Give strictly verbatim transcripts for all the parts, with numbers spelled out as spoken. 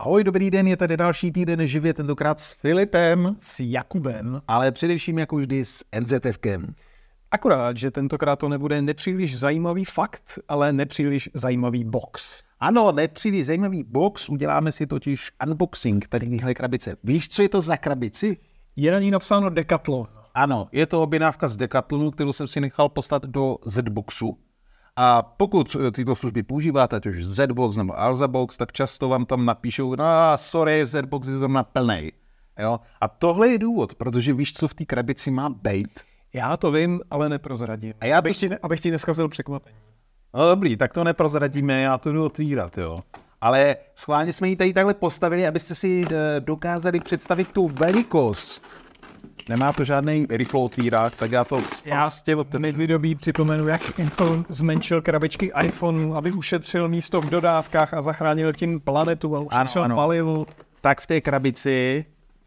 Ahoj, dobrý den, je tady další týden živě, tentokrát s Filipem, s Jakubem, ale především jako vždy s NZFkem. Akorát, že tentokrát to nebude nepříliš zajímavý fakt, ale nepříliš zajímavý box. Ano, nepříliš zajímavý box, uděláme si totiž unboxing tady téhle krabice. Víš, co je to za krabici? Je na ní napsáno Decathlon. Ano, je to objednávka z Decathlonu, kterou jsem si nechal poslat do Z-Boxu. A pokud tyto služby používáte, ať už Z-Box nebo Alzabox, tak často vám tam napíšou, no sorry, Z-Box je zrovna plnej. Jo? A tohle je důvod, protože víš, co v té krabici má bejt? Já to vím, ale neprozradím. A já to... abych, ti ne, abych ti neskazil překvapení. No dobrý, tak to neprozradíme, já to jdu otvírat, jo. Ale schválně jsme ji tady takhle postavili, abyste si e, dokázali představit tu velikost. Nemá to žádný rychlo otvírák, tak já to... Já s tě od mezidobí připomenu, jak Apple zmenšil krabičky iPhoneu, aby ušetřil místo v dodávkách a zachránil tím planetu a ušetřil ano, ano. palivo. Tak v té krabici...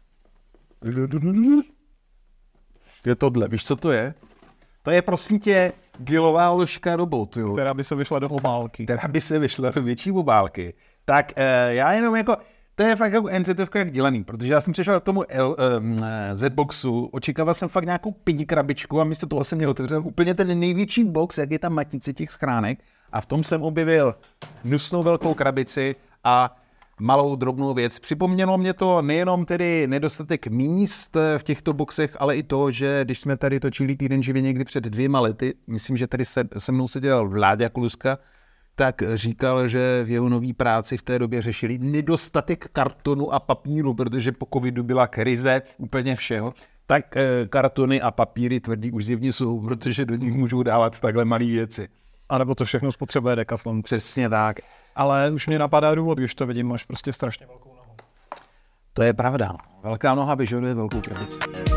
Je tohle, víš, co to je? To je prosím tě gilová ložka robot, jo. Která by se vyšla do obálky. Která by se vyšla do větší obálky. Tak e, já jenom jako... To je fakt jako NZFka jak dělaný, protože já jsem přišel k tomu L, um, Z-Boxu, očekával jsem fakt nějakou pidi krabičku a místo toho jsem měl otevřel úplně ten největší box, jak je tam matice těch schránek, a v tom jsem objevil hnusnou velkou krabici a malou drobnou věc. Připomnělo mě to nejenom tedy nedostatek míst v těchto boxech, ale i to, že když jsme tady točili týden živě někdy před dvěma lety, myslím, že tady se, se mnou seděl Vláďa Kuluska, tak říkal, že v jeho nový práci v té době řešili nedostatek kartonu a papíru, protože po covidu byla krize úplně všeho. Tak e, kartony a papíry tvrdí už zjevně jsou, protože do nich můžou dávat takhle malé věci. A nebo to všechno spotřebuje Decathlon. Přesně tak. Ale už mě napadá důvod, když to vidím, máš prostě strašně velkou nohu. To je pravda. Velká noha vyžaduje velkou krabici.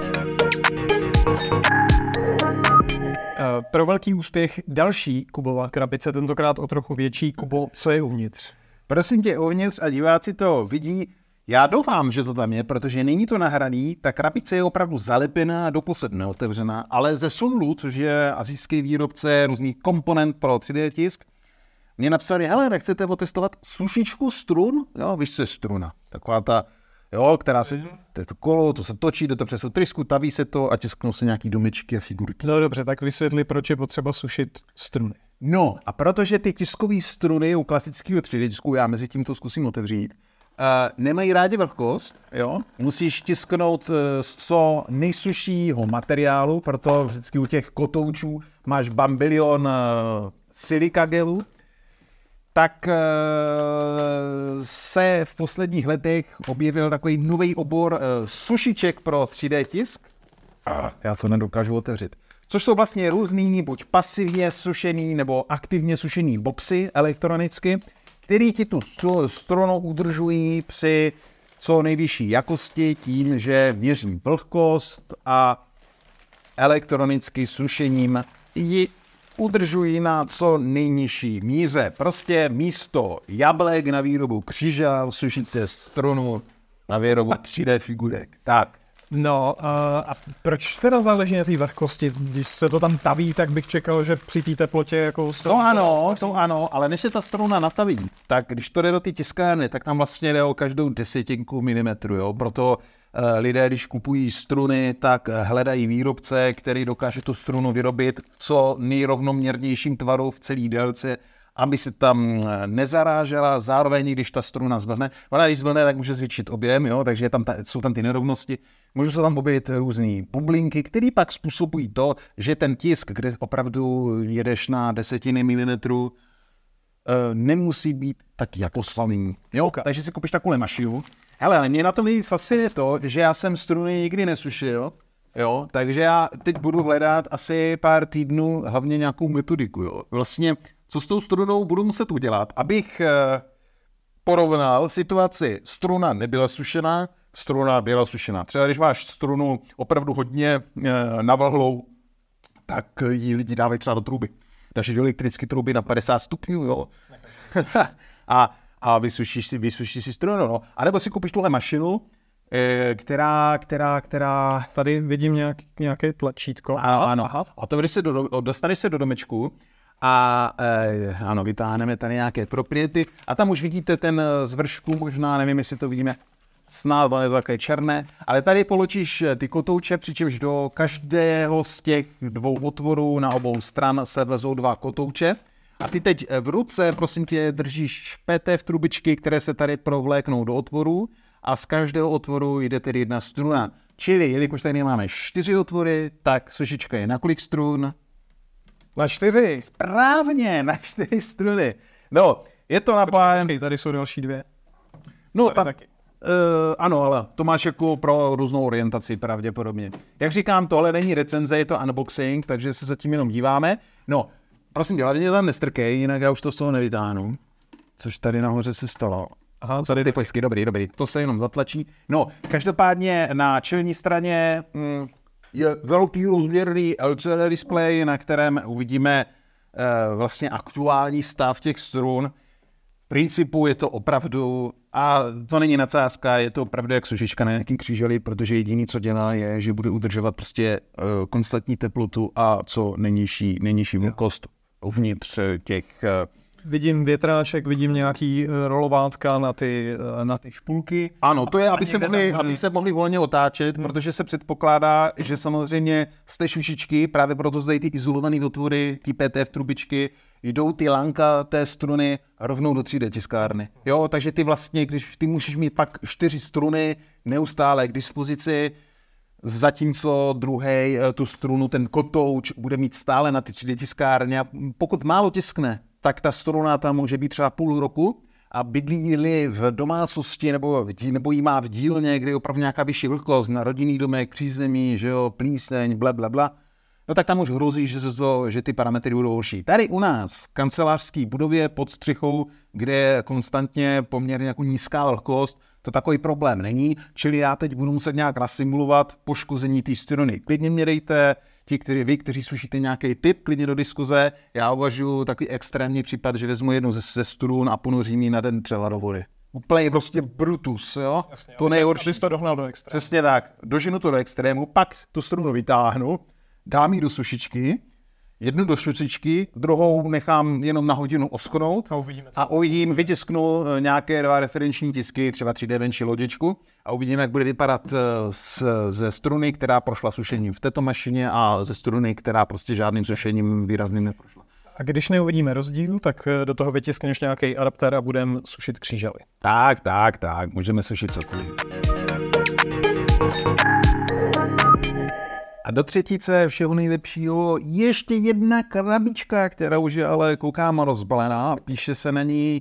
Pro velký úspěch další Kubova krabice, tentokrát o trochu větší. Kubo, co je uvnitř? Prosím tě, uvnitř a diváci to vidí. Já doufám, že to tam je, protože není to nahraný. Ta krabice je opravdu zalepená a doposud neotevřená, ale ze Sunlu, což je asijský výrobce různých komponent pro tři dé tisk, mě napsali, hele, nechcete otestovat sušičku strun? Jo, víš, co je struna. Taková ta, jo, která se, to je to kolo, to se točí, jde to přes tu trysku, taví se to a tisknou se nějaký domečky a figurky. No dobře, tak vysvětli, proč je potřeba sušit struny. No, a protože ty tiskové struny u klasického tři dé tisku, já mezi tím to zkusím otevřít, uh, nemají rádi vlhkost, jo, musíš tisknout uh, z co nejsušího materiálu, proto vždycky u těch kotoučů máš bambilion uh, silika gelu. Tak se v posledních letech objevil takový nový obor sušiček pro tři dé tisk. Já to nedokážu otevřít. Což jsou vlastně různý, buď pasivně sušený nebo aktivně sušený boxy elektronicky, který ti tu strunu udržují při co nejvyšší jakosti tím, že měří vlhkost a elektronicky sušením ji udržují na co nejnižší míře. Prostě místo jablek na výrobu křižal, sušíte strunu na výrobu tři dé figurek. Tak. No uh, a proč teda záleží na té vlhkosti? Když se to tam taví, tak bych čekal, že při té teplotě jako... To ano, to ano, ale než se ta struna nataví, tak když to jde do té tiskárny, tak tam vlastně jde o každou desetinku milimetru, jo, proto lidé, když kupují struny, tak hledají výrobce, který dokáže tu strunu vyrobit v co nejrovnoměrnějším tvaru v celé délce, aby se tam nezarážela, zároveň když ta struna zvlhne. Ona když zvlhne, tak může zvětšit objem, jo, takže tam ta, jsou tam ty nerovnosti. Můžou se tam objevit různý bublinky, které pak způsobují to, že ten tisk, kde opravdu jedeš na desetiny milimetrů, nemusí být tak jako slavný. Jo, okay. Takže si koupíš takovou mašinu. Hele, ale mě na tom nejvíc fascinuje to, že já jsem struny nikdy nesušil, jo, takže já teď budu hledat asi pár týdnů hlavně nějakou metodiku, jo. Vlastně, co s tou strunou budu muset udělat, abych eh, porovnal situaci, struna nebyla sušená, struna byla sušená. Třeba když máš strunu opravdu hodně eh, navlhlou, tak ji lidi dávají třeba do truby. Dáš do elektrické truby na padesát stupňů, jo. a a vysušíš si, vysušíš si strunu, no. A nebo si koupíš tuhle mašinu, která, která, která... Tady vidím nějak, nějaké tlačítko. Ano, ano. Aha. A to, když se do, dostaneš se do domečku A e, ano, vytáhneme tady nějaké propriety a tam už vidíte ten z vršku, možná, nevím, jestli to vidíme, snad je to také černé, ale tady položíš ty kotouče, přičemž do každého z těch dvou otvorů na obou stran se vlezou dva kotouče. A ty teď v ruce, prosím tě, držíš P T F trubičky, které se tady provléknou do otvoru a z každého otvoru jde tedy jedna struna. Čili, jelikož tady máme čtyři otvory, tak sušička je na kolik strun? Na čtyři. Správně, na čtyři struny. No, je to napájen... Tady jsou další dvě. No, tam, taky. Uh, ano, ale to máš jako pro různou orientaci pravděpodobně. Jak říkám, tohle není recenze, je to unboxing, takže se zatím jenom díváme. No, prosím tě, hlavně tam nestrkej, jinak já už to z toho nevytáhnu. Což tady nahoře se stalo. Aha, tady ty pojistky, dobrý, dobrý, to se jenom zatlačí. No, každopádně na čelní straně mm, je velký rozměrný L C D displej, na kterém uvidíme uh, vlastně aktuální stav těch strun. V principu je to opravdu, a to není nadsázka, je to opravdu jak sušička na nějaký kříželi, protože jediný, co dělá, je, že bude udržovat prostě uh, konstantní teplotu a co nejnižší, nejnižší vlhkost uvnitř těch... Uh, Vidím větráček, vidím nějaký rolovátka na ty, na ty špulky. Ano, to je, aby se, mohli, aby se mohli volně otáčet, hmm. protože se předpokládá, že samozřejmě z té šušičky, právě proto zdají ty izolované otvory, ty P T F trubičky, jdou ty lanka té struny rovnou do tři dé tiskárny. Jo, takže ty vlastně, když ty můžeš mít pak čtyři struny neustále k dispozici, zatímco druhý tu strunu, ten kotouč, bude mít stále na ty tři dé tiskárně a pokud málo tiskne, tak ta struna tam může být třeba půl roku a bydlí-li v domácnosti nebo, v dí, nebo jí má v dílně, kde je opravdu nějaká vyšší vlhkost, na rodinný domek, přízemí, že jo, plíseň, bla, bla, bla, no tak tam už hrozí, že, to, že ty parametry budou horší. Tady u nás v kancelářské budově pod střechou, kde je konstantně poměrně jako nízká vlhkost, to takový problém není, čili já teď budu muset nějak nasimulovat poškození té struny. Klidně mě dejte, ti, kteří, vy, kteří sušíte nějaký tip, klidně do diskuze. Já uvažuji takový extrémní případ, že vezmu jednu ze, ze strun a ponořím ji na den třeba do vody. Úplně prostě brutus, jo? Jasně, to nejhorší. Abys to dohnal do extrému. Přesně tak. Doženu to do extrému, pak tu strunu vytáhnu, dám ji do sušičky, jednu do sušičky, druhou nechám jenom na hodinu oschnout a, uvidíme, a uvidím, vytisknu nějaké dva referenční tisky, třeba tři dé ven či lodičku a uvidíme, jak bude vypadat z, ze struny, která prošla sušením v této mašině a ze struny, která prostě žádným sušením výrazným neprošla. A když neuvidíme rozdíl, tak do toho vytiskneš nějaký adaptér a budeme sušit křížely. Tak, tak, tak, můžeme sušit cokoliv. A do třetice všeho nejlepšího ještě jedna krabička, která už je ale koukám rozbalená. Píše se na ní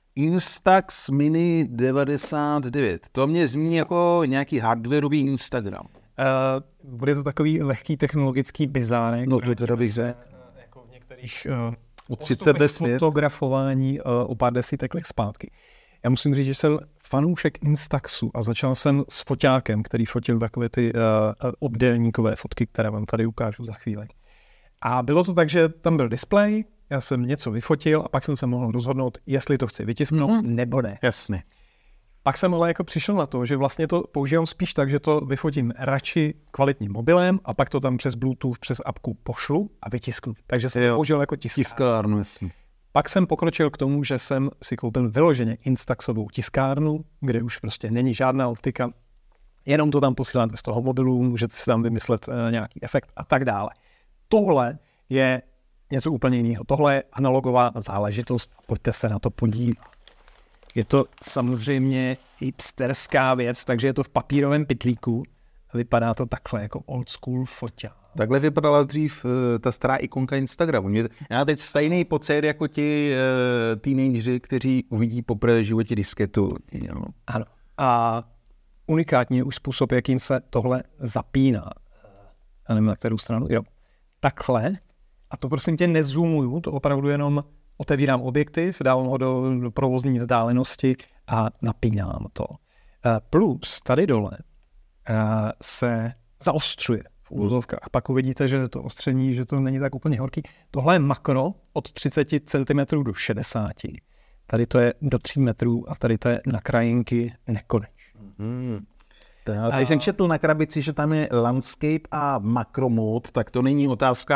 Instax Mini devadesát devět. To mě zní jako nějaký hardwareový Instagram. Uh, bude to takový lehký technologický bizárek. No to teda bych se... Jako v některých uh, postupech fotografování uh, o pár desítek let zpátky. Já musím říct, že jsem fanoušek Instaxu a začal jsem s foťákem, který fotil takové ty uh, obdélníkové fotky, které vám tady ukážu za chvíli. A bylo to tak, že tam byl displej, já jsem něco vyfotil a pak jsem se mohl rozhodnout, jestli to chci vytisknout mm-hmm. nebo ne. Jasně. Pak jsem ale jako přišel na to, že vlastně to používám spíš tak, že to vyfotím radši kvalitním mobilem a pak to tam přes Bluetooth, přes apku pošlu a vytisknu. Takže jsem to použil jako tiskárnu. Tiskárnu, jasně. Pak jsem pokročil k tomu, že jsem si koupil vyloženě Instaxovou tiskárnu, kde už prostě není žádná optika, jenom to tam posíláte z toho mobilu, můžete si tam vymyslet uh, nějaký efekt a tak dále. Tohle je něco úplně jiného. Tohle je analogová záležitost. Pojďte se na to podívat. Je to samozřejmě hipsterská věc, takže je to v papírovém pytlíku. Vypadá to takhle jako old school foťák. Takhle vypadala dřív uh, ta stará ikonka Instagramu. Mě, já teď stejný pocit jako ti uh, teenageři, kteří uvidí poprvé v životě disketu. No. Ano. A unikátní je už způsob, jakým se tohle zapíná. Já nevím, na kterou stranu. Jo. Takhle. A to prosím tě nezoomuju, to opravdu jenom otevírám objektiv, dávám ho do, do provozní vzdálenosti a napínám to. Uh, plus tady dole uh, se zaostřuje v úvozovkách. Pak uvidíte, že to ostření, že to není tak úplně horký. Tohle je makro od třicet centimetrů do šedesáti. Tady to je do tří metrů a tady to je na krajinky nekoneč. Hmm. A když jsem četl na krabici, že tam je landscape a makro mode, tak to není otázka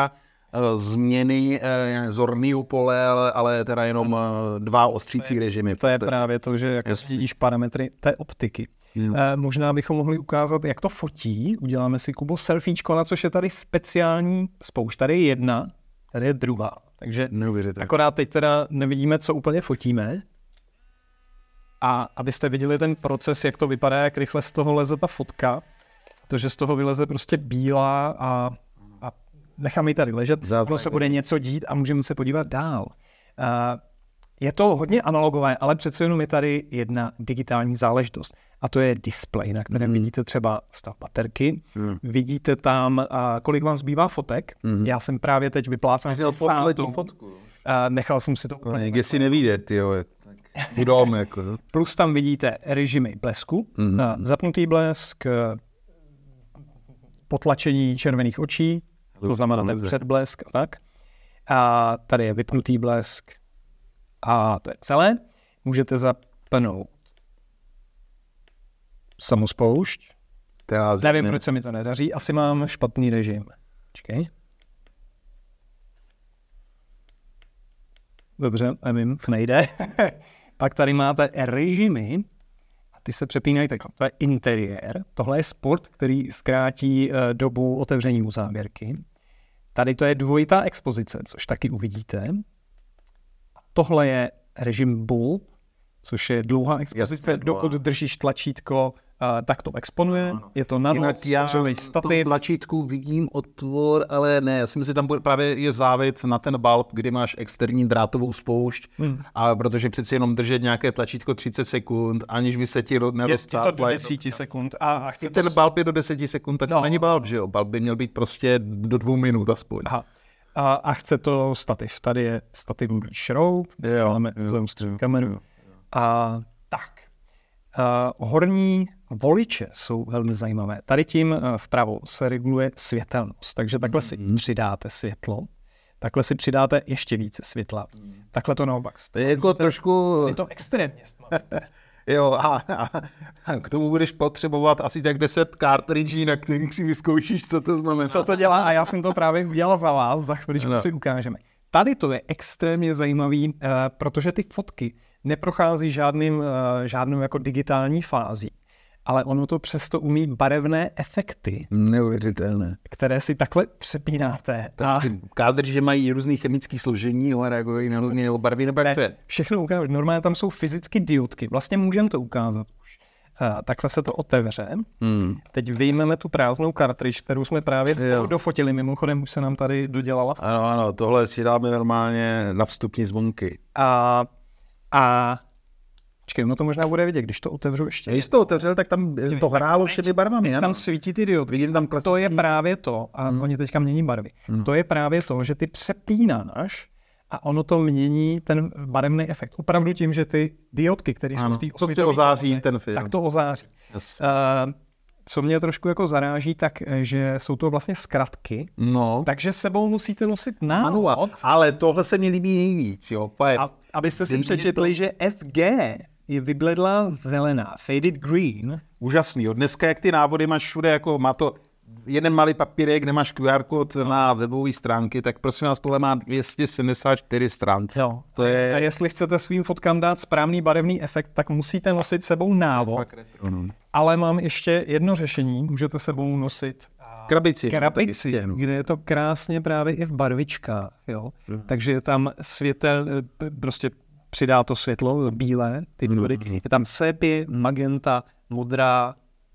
změny eh, zorného pole, ale, ale teda jenom eh, dva ostřící režimy. To je právě to, že jako vidíš parametry té optiky. Hmm. Eh, možná bychom mohli ukázat, jak to fotí. Uděláme si, Kubo, selfiečko, na což je tady speciální spoušť. Tady je jedna, tady je druhá. Takže akorát teď teda nevidíme, co úplně fotíme. A abyste viděli ten proces, jak to vypadá, jak rychle z toho leze ta fotka, to, že z toho vyleze prostě bílá a, a necháme ji tady ležet, ono se bude něco dít a můžeme se podívat dál. Uh, je to hodně analogové, ale přece jenom je tady jedna digitální záležitost. A to je displej, na kterém mm. vidíte třeba stav baterky. Mm. Vidíte tam, uh, kolik vám zbývá fotek. Mm. Já jsem právě teď vyplácal poslední fotku. Uh, nechal jsem si to úplně. Někde si nevíde, tyjo. Budou, jako. Plus tam vidíte režimy blesku. Mm. Uh, zapnutý blesk, potlačení červených očí, to znamená ten předblesk a tak. A tady je vypnutý blesk a to je celé. Můžete zapnout samospoušť. Nevím, proč se mi to nedaří. Asi mám špatný režim. Počkej. Dobře, nevím, nejde. Pak tady máte režimy. Ty se přepínají takhle. To je interiér, tohle je sport, který zkrátí uh, dobu otevření uzávěrky. Tady to je dvojitá expozice, což taky uvidíte. Tohle je režim bulb, což je dlouhá expozice, dokud držíš tlačítko, uh, tak to exponuje. Ano. Je to na noc, já v tom tlačítku vidím otvor, ale ne, já si myslím, že tam bude, právě je závit na ten bulb, kdy máš externí drátovou spoušť, hmm. a protože přeci jenom držet nějaké tlačítko třicet sekund, aniž by se ti nedostal. Je to do deseti sekund. A, a chci ten bulb je do deseti sekund, tak no. není bulb, že jo? Bulb by měl být prostě do dvou minut aspoň. Aha. A, a chce to stativ. Tady je stativní šroub, máme zaustřit kameru. Jo. A tak. Uh, horní voliče jsou velmi zajímavé. Tady tím uh, vpravo se reguluje světelnost, takže takhle si mm. přidáte světlo, takhle si přidáte ještě více světla. Mm. Takhle to naopak. To je jako trošku... Je to extrémně stmavité. Jo, a, a, a k tomu budeš potřebovat asi tak deset cartridží, na kterých si vyzkoušíš, co to znamená. Co to dělá, a já jsem to právě udělal za vás, za chviličku no. si ukážeme. Tady to je extrémně zajímavý, uh, protože ty fotky neprochází žádným, uh, žádnou jako digitální fází, ale ono to přesto umí barevné efekty. Neuvěřitelné. Které si takhle přepínáte. A kádrže mají různý chemické složení, jo, reagují na různé barvy, nebo jak to je? Všechno ukážu. Normálně tam jsou fyzicky diodky. Vlastně můžeme to ukázat už. Uh, takhle se to otevře. Hmm. Teď vyjmeme tu prázdnou kartridž, kterou jsme právě dofotili. Mimochodem už se nám tady dodělala. Ano, ano, tohle si dáme normálně na vstupní zvonky. A, a počkej, no to možná bude vidět, když to otevřu ještě. Když to otevřel, tak tam to hrálo všemi barvami. Tam svítí ty diody. Vidím tam klasický... To je právě to, a hmm. oni teďka mění barvy. Hmm. To je právě to, že ty přepínáš a ono to mění ten barevný efekt. Opravdu tím, že ty diodky, které jsou v té osvětlové, ozáří ten film. Tak to ozáří. Yes. Uh, co mě trošku jako zaráží, tak že jsou to vlastně zkratky, no. takže sebou musíte nosit návod. Ale tohle se mi líbí nejvíc. Jo. A, abyste si přečetli, to... že F G je vybledlá zelená, faded green. Úžasný. Jo. Dneska, jak ty návody máš všude, jako má to jeden malý papírek, kde máš Q R kód na webové stránky, tak prosím vás, tohle má dvě stě sedmdesát čtyři stran. Jo. To je... A jestli chcete svým fotkám dát správný barevný efekt, tak musíte nosit sebou návod. Ale mám ještě jedno řešení. Můžete sebou nosit krabici, krabici kde je to krásně právě i v barvičkách. Jo? Hmm. Takže je tam světel, prostě přidá to světlo, bílé, ty důvody. Hmm. Je tam sepie, magenta, modrá,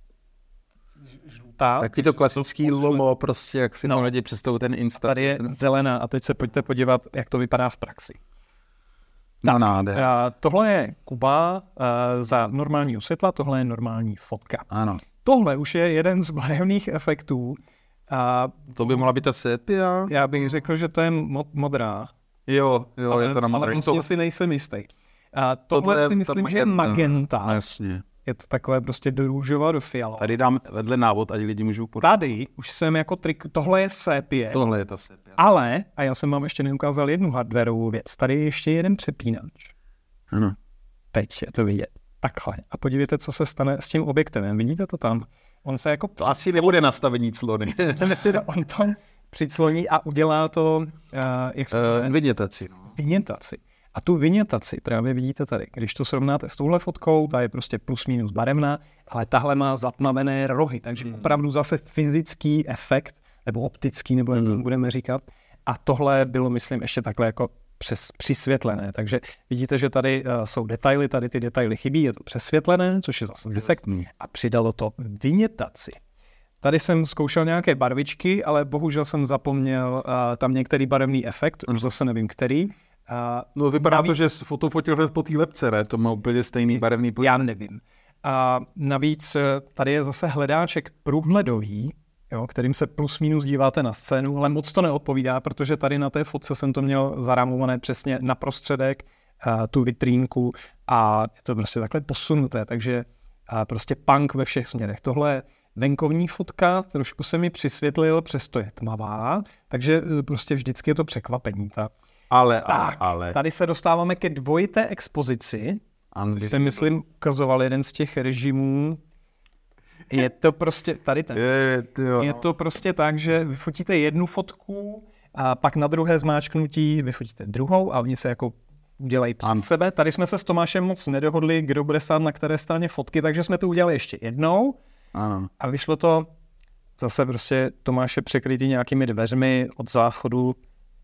žlutá. Taky to klasický lomo, prostě jak si no. lidi představují ten Insta. Tady je ten... zelená a teď se pojďte podívat, jak to vypadá v praxi. No, tak, tohle je Kuba uh, za normálního světla, tohle je normální fotka. Ano. Tohle už je jeden z barevných efektů. A to by mohla být ta sepia. Já bych řekl, že to je mo- modrá. Jo, jo, ale, je to na modrá. Ale vlastně si nejsem jistý. A tohle, tohle si myslím, že je magenta. Jasně. Je to takové prostě do růžova, do fiala. Tady dám vedle návod, ať lidi můžou podat. Tady už jsem jako trik, tohle je sépie. Tohle je ta sépia. Ale, a já jsem vám ještě neukázal jednu hardwareovou věc, tady je ještě jeden přepínač. Ano. Teď je to vidět. Takhle. A podívejte, co se stane s tím objektivem. Vidíte to tam? On se jako... To asi nebude nastavení clony. On to přicloní a udělá to, uh, jak se uh, vinětaci. Vinětaci. A tu vinětaci právě vidíte tady. Když to srovnáte s touhle fotkou, ta je prostě plus minus barevná, ale tahle má zatmavené rohy, takže hmm. opravdu zase fyzický efekt, nebo optický, nebo jak to budeme říkat. A tohle bylo, myslím, ještě takhle jako přes, přisvětlené. Takže vidíte, že tady uh, jsou detaily, tady ty detaily chybí, je to přesvětlené, což je zase efekt. A přidalo to vinětaci. Tady jsem zkoušel nějaké barvičky, ale bohužel jsem zapomněl uh, tam některý barevný efekt, už zase nevím který. Uh, no vypadá navíc, to, že foto fotil hned po té lepce, ne? To má úplně stejný barevný pojď. Já nevím. A uh, navíc tady je zase hledáček průhledový, jo, kterým se plus minus díváte na scénu, ale moc to neodpovídá, protože tady na té fotce jsem to měl zarámované přesně na prostředek, uh, tu vitrínku a je to prostě takhle posunuté, takže uh, prostě punk ve všech směrech. Tohle venkovní fotka, trošku se mi přisvětlil, přesto je tmavá, takže prostě vždycky je to překvapení. Ta. Ale, tak, ale. Tady se dostáváme ke dvojité expozici. Jsem, myslím, ukazoval jeden z těch režimů. Je to prostě, tady ten. Je, tyjo, je to prostě tak, že vyfotíte jednu fotku a pak na druhé zmáčknutí vyfotíte druhou a oni se jako udělají přes sebe. Tady jsme se s Tomášem moc nedohodli, kdo bude stát na které straně fotky, takže jsme to udělali ještě jednou. Ano. A vyšlo to zase prostě Tomáše překrytý nějakými dveřmi od záchodu.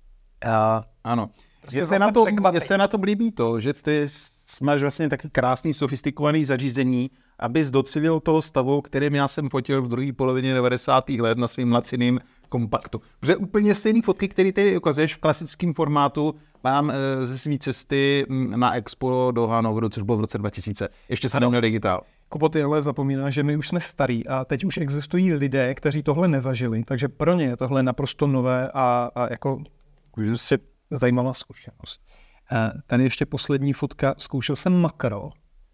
A ano. Prostě se na to, mně se na to líbí to, že ty máš vlastně taky krásný, sofistikovaný zařízení, abys docelil toho stavu, kterým já jsem fotil v druhé polovině devadesátých let na svým laciným kompaktu. Protože úplně stejný fotky, které tady ukazuješ v klasickém formátu, mám e, ze své cesty na Expo do Hannoveru, což bylo v roce dva tisíce. Ještě se neměl digitál. Kubo, ty ale zapomíná, že my už jsme starí a teď už existují lidé, kteří tohle nezažili, takže pro ně je tohle naprosto nové a, a jako si zajímavá zkušenost. Tady ještě poslední fotka, zkoušel jsem makro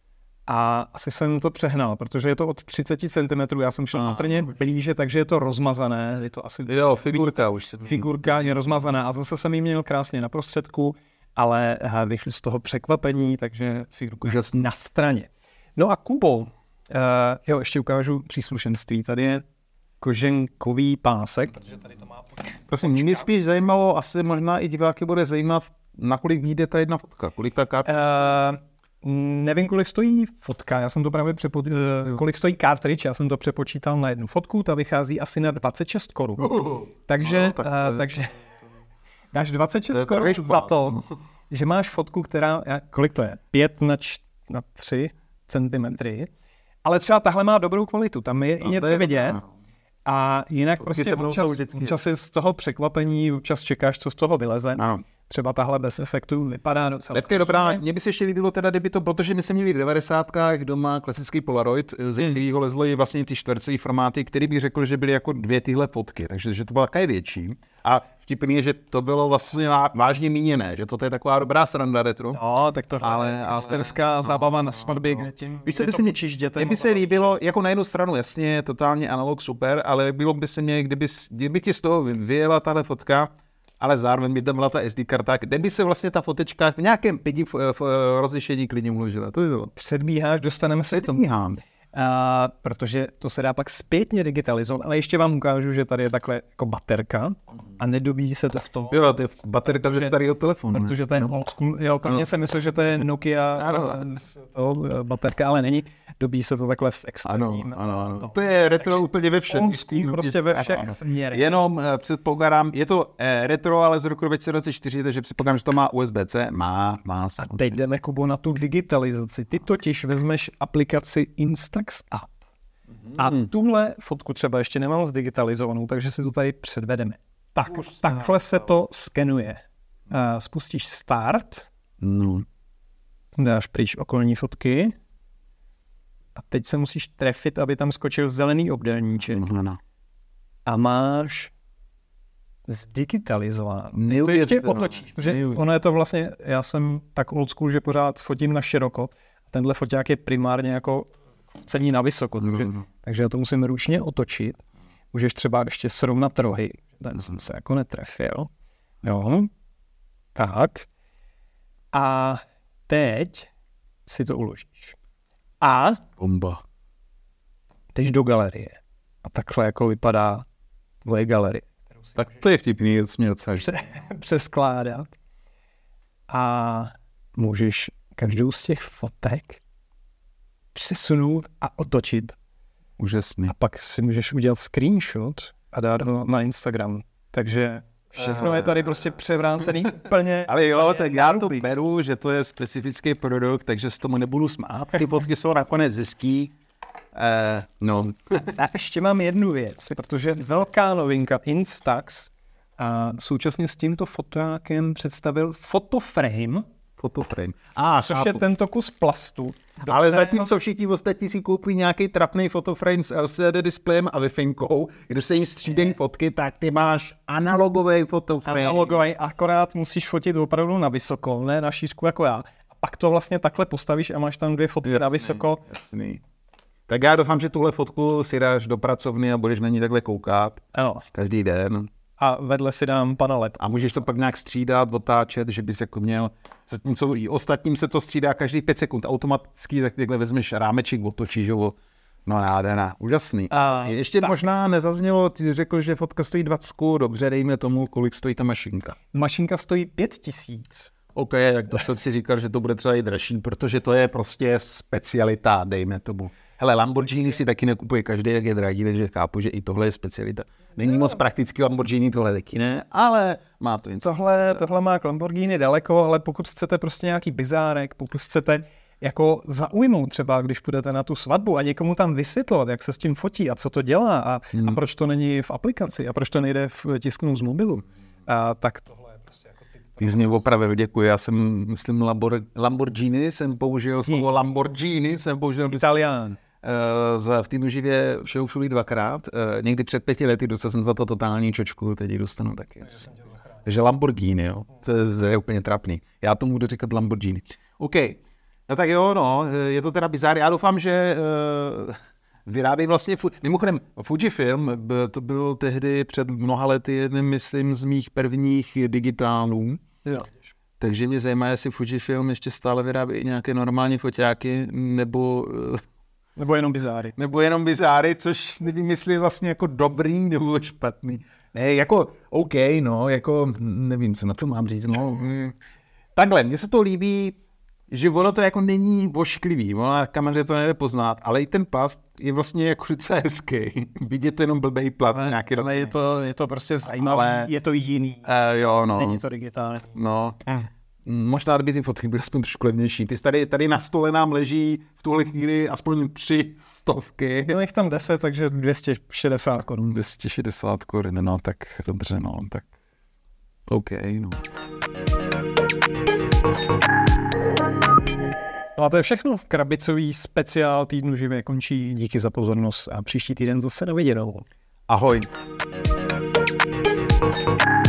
a asi jsem to přehnal, protože je to od třicet centimetrů, já jsem šel patrně blíže, takže je to rozmazané. Je to asi jo, figurka už se Figurka je rozmazaná a zase jsem ji měl krásně na prostředku, ale vyšli z toho překvapení, takže figurka je na straně. No a Kubo, uh, jo, ještě ukážu příslušenství. Tady je koženkový pásek. Protože tady to má prosím, mě spíš zajímalo, asi možná i diváky bude zajímat, na kolik vyjde ta jedna fotka, kolik ta karta? Uh, nevím, kolik stojí fotka, já jsem to právě přepo... uh, kolik stojí cartridge, já jsem to přepočítal na jednu fotku, ta vychází asi na dvacet šest korun. Uh, takže, no, tak, uh, takže dáš dvacet šest korun za to, že máš fotku, která, kolik to je? pět na tři centimetry, ale třeba tahle má dobrou kvalitu, tam je no, i něco je vidět a jinak prostě občas, občas je z toho překvapení, občas čekáš, co z toho vyleze. Ano. Třeba tahle bez efektu vypadá docela. Lepka je dobrá, mně by se ještě líbilo teda, kdyby to, protože my jsme měli v devadesátkách doma klasický Polaroid, ze kterého lezly vlastně ty čtvercové formáty, který bych řekl, že byly jako dvě tyhle fotky, takže že to byla také větší. A vtipný je, že to bylo vlastně vážně míněné, že to je taková dobrá sranda retro. No, tak to ale hipsterská zábava na svatbě, kde tím víš, co by se mě čižděte. Mně by se líbilo, jako na jednu stranu jasně, totálně analog super, ale bylo by se mě, kdyby, kdyby ti z toho vyjela tahle fotka, ale zároveň by tam byla ta S D karta, kde by se vlastně ta fotečka v nějakém pidi v, v, v rozlišení klidně uložila. To by bylo. Předbíháš, dostaneme se k tomu. Předbíhám. A, protože to se dá pak zpětně digitalizovat, ale ještě vám ukážu, že tady je takhle jako baterka a nedobíjí se to v tom. Jo, to je baterka ze starého telefonu. Protože to je old school, jo, pro mě jsem myslel, že to je Nokia to, baterka, ale není. Dobíjí se to takhle v externím. Ano, ano, ano. To, to je retro takže úplně ve všech. Prostě ve všech směrech. Jenom předpokládám, je to eh, retro, ale z roku dva tisíce dvacet čtyři, takže předpokládám, že to má U S B C. Má, má. A teď jdeme, Kubo, na tu digitalizaci. Ty totiž vezmeš aplikaci Instax App. Mm-hmm. A tuhle fotku třeba ještě nemám zdigitalizovanou, takže si to tady předvedeme. Tak, takhle se to skenuje. Uh, spustíš start, no. Dáš pryč okolní fotky a teď se musíš trefit, aby tam skočil zelený obdélníček. No. A máš zdigitalizováno. To ještě otočíš, protože ono je to vlastně, já jsem tak old school, že pořád fotím na široko. Tenhle foťák je primárně jako cení na vysoko, takže, mm. takže já to musím ručně otočit. Můžeš třeba ještě srovnat rohy. Ten jsem se jako netrefil. Jo. Tak. A teď si to uložíš. A bomba. jdeš do galerie. A takhle jako vypadá tvoje galerie, kterou si Tak to je vtipný, to mě docela přeskládat. A můžeš každou z těch fotek přesunout a otočit. Úžasný. A pak si můžeš udělat screenshot a dát ho na Instagram. Takže všechno je tady prostě převrácený úplně. Ale jo, tak já to beru, že to je specifický produkt, takže s tomu nebudu smát. Ty fotky jsou nakonec hezký. Uh, no. A ještě mám jednu věc, protože velká novinka Instax a současně s tímto fotákem představil fotoframe. Fotoframe. A, což je tento kus plastu. Ale zatímco všichni ostatní si koupí nějaký trapný fotoframe s L C D displejem a Wi-Finkou, kde se jim střídají fotky, tak ty máš analogový fotoframe. Analogový, akorát musíš fotit opravdu na vysoko, ne na šířku jako já. A pak to vlastně takhle postavíš a máš tam dvě fotky jasný, na vysoko. Jasný. Tak já doufám, že tuhle fotku si dáš do pracovny a budeš na ní takhle koukat. Ano. Každý den. A vedle si dám panelep. A můžeš to pak nějak střídat, otáčet, že bys jako měl, zatímco i ostatním se to střídá každý pět sekund automaticky, tak takhle vezmeš rámeček, otočíš ho, no nádhera, úžasný. A ještě tak. Možná nezaznělo, ty jsi řekl, že fotka stojí dvacet, dobře, dejme tomu, kolik stojí ta mašinka. Mašinka stojí pět tisíc. OK, tak to jsem si říkal, že to bude třeba i dražší, protože to je prostě specialita, dejme tomu. Hele, Lamborghini si taky nekupuje každý, jak je drahý, takže chápu, že i tohle je specialita. Není moc praktický Lamborghini, tohle taky ne, ale má to něco. Tohle, tohle má k Lamborghini daleko, ale pokud chcete prostě nějaký bizárek, pokud chcete jako zaujmout třeba, když půjdete na tu svatbu a někomu tam vysvětlovat, jak se s tím fotí a co to dělá a, hmm. a proč to není v aplikaci a proč to nejde v tisknu z mobilu, a, tak tohle je prostě jako typ. Ty jsi mě opravil, děkuji. Já jsem, myslím, Lambor, Lamborghini jsem použil, slovo Lamborghini jsem použil. Italián. Uh, v týdnu živě všeho všude dvakrát. Uh, někdy před pěti lety dostal jsem za to totální čočku, teď ji dostanu taky. Takže Lamborghini, jo. To je, to je úplně trapný. Já tomu budu říkat Lamborghini. OK. No tak jo, no, je to teda bizár. Já doufám, že uh, vyrábí vlastně... Fu- Mimochodem, Fujifilm, to byl tehdy před mnoha lety jeden, myslím, z mých prvních digitálů. Jo. Takže mě zajímá, jestli Fujifilm ještě stále vyrábí nějaké normální foťáky, nebo... Uh, Nebo jenom bizáry. Nebo jenom bizáry, což nevím, jestli je vlastně jako dobrý nebo špatný. Ne, jako OK, no, jako nevím, co na to mám říct, no. Takhle, mně se to líbí, že ono to jako není ošklivý, ono na kameře to nejde poznat, ale i ten plast je vlastně jako docela hezký. Vidět to jenom blbej plast ale, nějaký ale je to, je to prostě zajímavé, ale, je to jiný. Uh, jo, no. Není to digitální. No. Uh. Možná, kdyby ty fotky byly aspoň trošku levnější. Ty tady, tady na stole nám leží v tuhle chvíli aspoň tři stovky. Bylo jich tam deset, takže dvě stě šedesát korun. dvě stě šedesát korun, no tak dobře, no, tak OK, no. No a to je všechno. Krabicový speciál týdnu živě končí. Díky za pozornost a příští týden zase na viděnou. Ahoj.